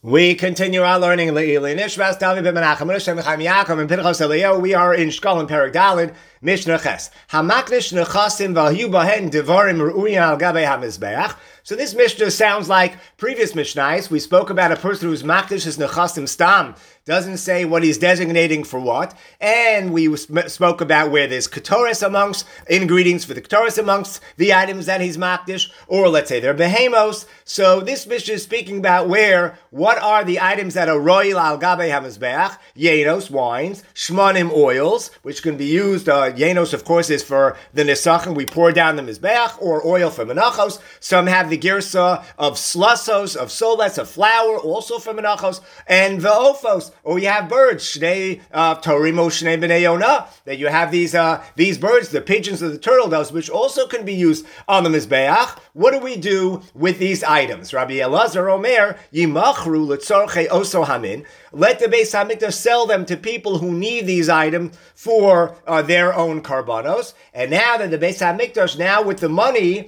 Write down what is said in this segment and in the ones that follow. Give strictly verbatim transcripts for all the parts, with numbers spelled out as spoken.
We continue our learning in Le'ili Nishmas, David ben Menachem, Menachem Chaim Yaakov, and Pinchas Eliyahu. We are in Shkol and Perek Daled, Mishnah Ches. Hamaknish nechasim v'ayu bahen devarim ru'uyin al gabei hamizbeach. So this Mishnah sounds like previous Mishnahs. We spoke about a person who's makdish his nechasim stam. Doesn't say what he's designating for what. And we spoke about where there's ketores amongst ingredients for the ketores amongst the items that he's makdish, or let's say they're behemos. So this Mishnah is speaking about where, what are the items that are royal al gabei hamizbeach, yenos, wines, shmanim, oils, which can be used, uh, yenos, of course, is for the nesachim, we pour down the mizbeach, or oil for menachos. Some have the girsa of slasos, of soles, of flour, also for menachos, and the ophos, or you have birds, shnei uh, torimo shnei b'nei yonah, that you have these uh, these birds, the pigeons of the turtle doves, which also can be used on the mizbeach. What do we do with these items? Rabbi Elazar Omer, yimachru letzorchei oso hamin. Let the Beis Hamikdash sell them to people who need these items for uh, their own karbanos. And now that the Beis Hamikdash, now with the money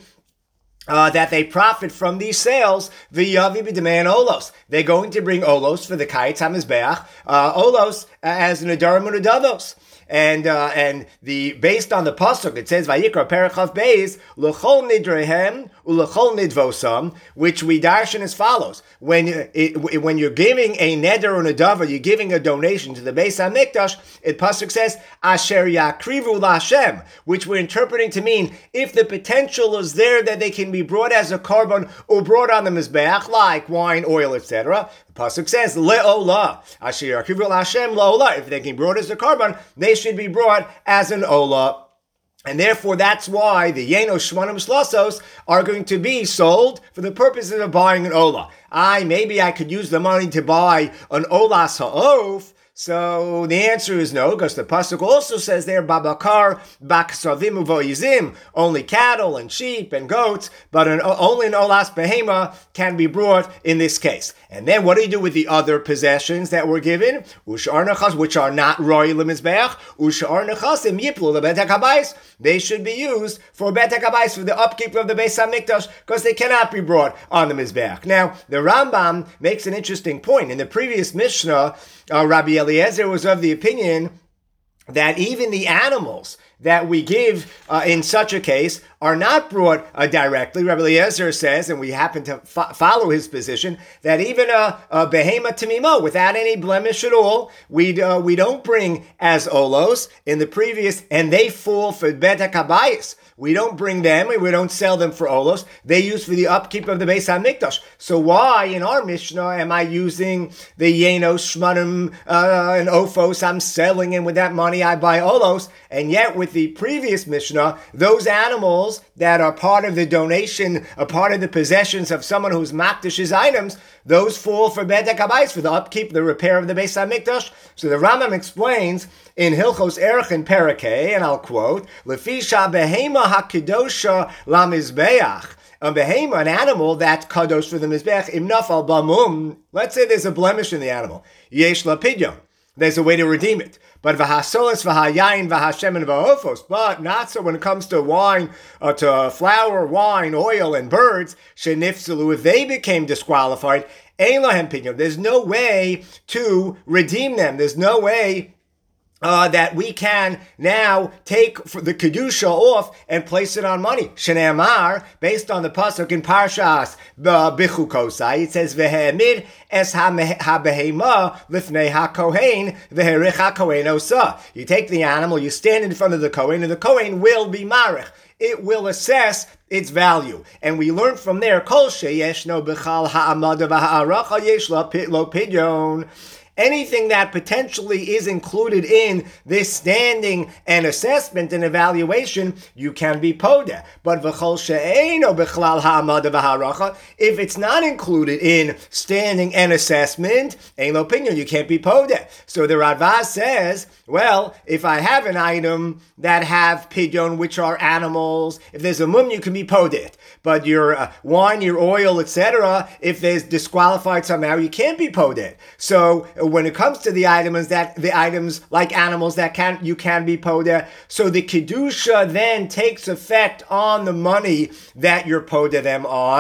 Uh, that they profit from these sales, v'yavi b'demei olos. They're going to bring olos for the kayitz hamizbeach, uh, olos uh, as nedarim unedavos. And uh, and the based on the pasuk, it says Vayikra Perichav Beis L'chol Nidrehem U'L'chol Nidvosam, which we darshan as follows: when it, when you're giving a neder or nedava, you're giving a donation to the Beis Hamikdash. It pasuk says Asher Yakrivu LaHashem, which we're interpreting to mean if the potential is there that they can be brought as a korban or brought on the mizbeach, like wine, oil, et cetera. The pasuk says le'olah Asher Yakrivu LaHashem le'olah. If they can be brought as a korban, they should be brought as an olah. And therefore, that's why the yenos shmanim slasos are going to be sold for the purposes of buying an olah. I, maybe I could use the money to buy an olas ha'of. So the answer is no, because the pasuk also says there, babakar, baksavim uvoyizim, only cattle and sheep and goats, but an, only an olas behema can be brought in this case. And then what do you do with the other possessions that were given? Ushar nechas, which are not royal lemizbeach, ushar nechasim yiplu lebet hakabais. They should be used for bet hakabais, for the upkeep of the Beis Hamikdash, because they cannot be brought on the mizbeach. Now, the Rambam makes an interesting point. In the previous Mishnah, uh, Rabbi Eliezer was of the opinion that even the animals that we give uh, in such a case are not brought uh, directly. Rabbi Eliezer says, and we happen to fo- follow his position, that even a, a behema tamimo, without any blemish at all, we uh, we don't bring as olos in the previous, and they fall for bet hakabayis. We don't bring them, and we don't sell them for olos. They use for the upkeep of the Beis Hamikdash. So why, in our Mishnah, am I using the yenos, shmanim, uh, and ophos? I'm selling, and with that money I buy olos. And yet, with the previous Mishnah, those animals that are part of the donation, a part of the possessions of someone who's makdish's items, those fall for bet hakabais, for the upkeep, the repair of the Beis Hamikdash. So the Rambam explains in Hilchos Erech and Perakeh, and I'll quote, Lefisha behema hakidosha lamizbeach. A behema, an animal that's kadosh for the mizbeach, im nafal bamum. Let's say there's a blemish in the animal. Yesh la pidyon. There's a way to redeem it. But v'hasolis v'hayayin v'hashemen v'hofos. But not so when it comes to wine, uh, to flour, wine, oil, and birds. Shenifsalu, if they became disqualified, ein lahem pidyon. There's no way to redeem them. There's no way Uh, that we can now take the kedusha off and place it on money. Shnei Amar, based on the pasuk in Parshas Bechukosai, it says v'he'emid es ha'behema lifnei ha'kohen v'herich ha'kohen osa. You take the animal, you stand in front of the kohen, and the kohen will be marich. It will assess its value. And we learn from there, kol sheyeshno b'chal ha'amada v'ha'aracha yesh lo pidyon. Anything that potentially is included in this standing and assessment and evaluation, you can be podeh. But v'chol she'eino b'chlal ha'amada v'ha'aracha, if it's not included in standing and assessment, ein lo pidyon, you can't be podeh. So the Radvaz says, well, if I have an item that have pidyon, which are animals, if there's a mum, you can be podeh. But your uh, wine, your oil, et cetera, if there's disqualified somehow, you can't be podeh. So when it comes to the items that the items like animals that can you can be podeh, so the kedusha then takes effect on the money that you're podeh them on,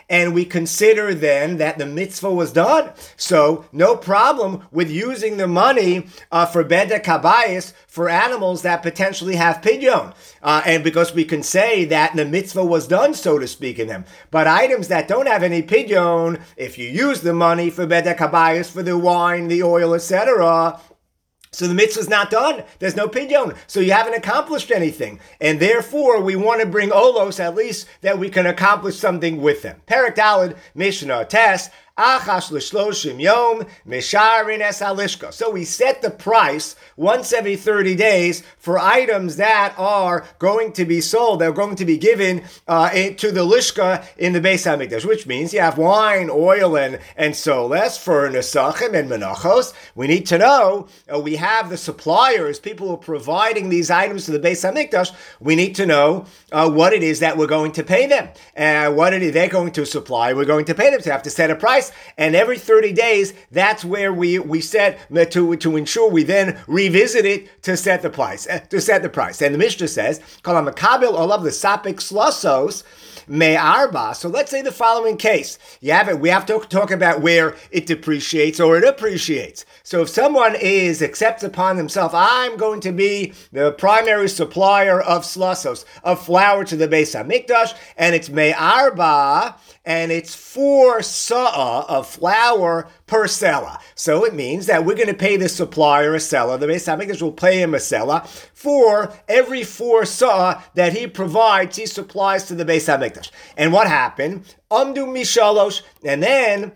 and we consider then that the mitzvah was done. So no problem with using the money uh, for bedek habayis for animals that potentially have pidyon. Uh, and because we can say that the mitzvah was done, so to speak, in them. But items that don't have any pidyon, if you use the money for bedek habayis, for the wine, the oil, et cetera, so the mitzvah is not done. There's no pidyon. So you haven't accomplished anything. And therefore, we want to bring olos, at least that we can accomplish something with them. Perek Daled, Mishnah, Test, Achash l'shloshim yom, misharin es halishka. So we set the price once every thirty days for items that are going to be sold, that are going to be given uh, to the lishka in the Beis HaMikdash, which means you have wine, oil, and, and soles for nesachim and menachos. We need to know, uh, we have the suppliers, people who are providing these items to the Beis HaMikdash. We need to know uh, what it is that we're going to pay them, and uh, what it is they're going to supply. We're going to pay them to have to set a price. And every thirty days, that's where we, we set to, to ensure we then revisit it to set the price. To set the price. And the Mishnah says, Kol HaMakabil olav l'sapek slosos me'arba. So let's say the following case. You have it. We have to talk about where it depreciates or it appreciates. So if someone is accepts upon themselves, I'm going to be the primary supplier of slosos, of flour to the Beis HaMikdash, and it's me'arba, and it's four sa'ah of flour per sela. So it means that we're going to pay the supplier a sela. The Beis HaMikdash will pay him a sela for every four sa'ah that he provides, he supplies to the Beis HaMikdash. And what happened? Amdu mishalosh, and then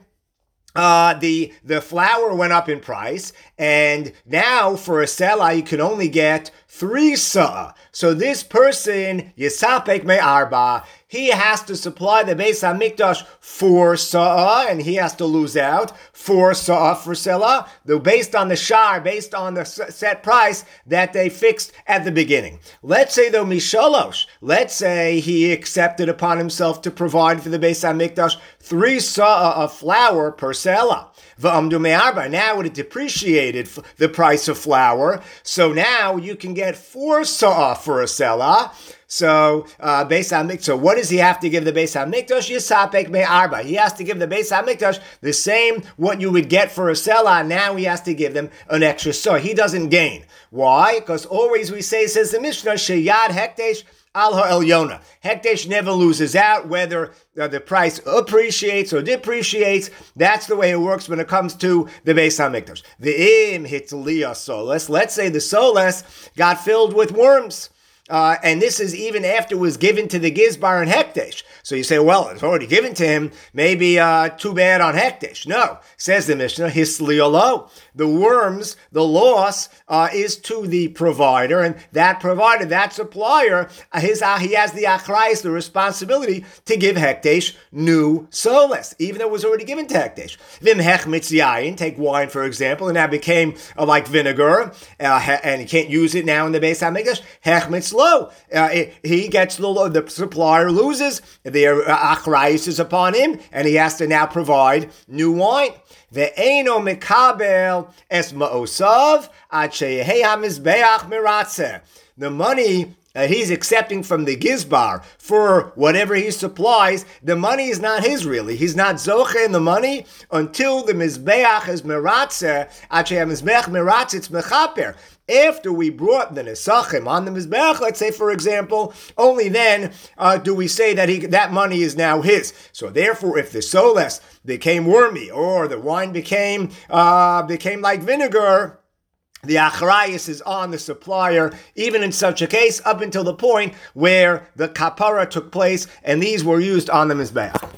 Uh, the the flour went up in price, and now for a sela you can only get three sa'ah. So this person, Yisapek me'arba, he has to supply the Beis HaMikdash four sa'ah, and he has to lose out four sa'ah for sela, though based on the shar, based on the set price that they fixed at the beginning. Let's say though mishalosh, let's say he accepted upon himself to provide for the Beis HaMikdash three sa'ah of flour per sela. V'amdu me'arba, now it depreciated the price of flour, so now you can get four sa'ah for a sela. So, uh, Beis HaMikdash, so what does he have to give the Beis HaMikdash? Yisapek me'arba. He has to give the Beis HaMikdash the same what you would get for a sela. Now he has to give them an extra sa'ah. He doesn't gain. Why? Because always we say, says the Mishnah, sheyad hekdesh al ha'elyona. Hekdesh never loses out, whether uh, the price appreciates or depreciates. That's the way it works when it comes to the Beis HaMikdash. The im hitliya soles. Let's say the soles got filled with worms. Uh, and this is even after it was given to the Gizbar and Hekdesh. So you say, well, it's already given to him. Maybe uh, too bad on Hekdesh. No, says the Mishnah, Hisliolo. The worms, the loss uh, is to the provider, and that provider, that supplier, his uh, he has the achrayus, the responsibility to give Hekdesh new soles, even though it was already given to Hekdesh. Vim hechmitz yayin, take wine for example, and that became uh, like vinegar, uh, and you can't use it now in the Beis HaMikdash. Hechmitz low, uh, he gets the low, the supplier loses, the uh, achrayus is upon him, and he has to now provide new wine. Ve'eno mekabel es ma'osav ad sheyehi hamizbeach miratzeh. The money Uh, he's accepting from the Gizbar for whatever he supplies, the money is not his really. He's not zoche in the money until the Mizbeach is meratzeh, actually Mizbeach meratzeh, it's mechaper. After we brought the Nesachim on the Mizbeach, let's say for example, only then uh, do we say that he that money is now his. So therefore, if the soles became wormy or the wine became uh, became like vinegar, the achrayus is on the supplier, even in such a case, up until the point where the kapara took place, and these were used on the Mizbeach.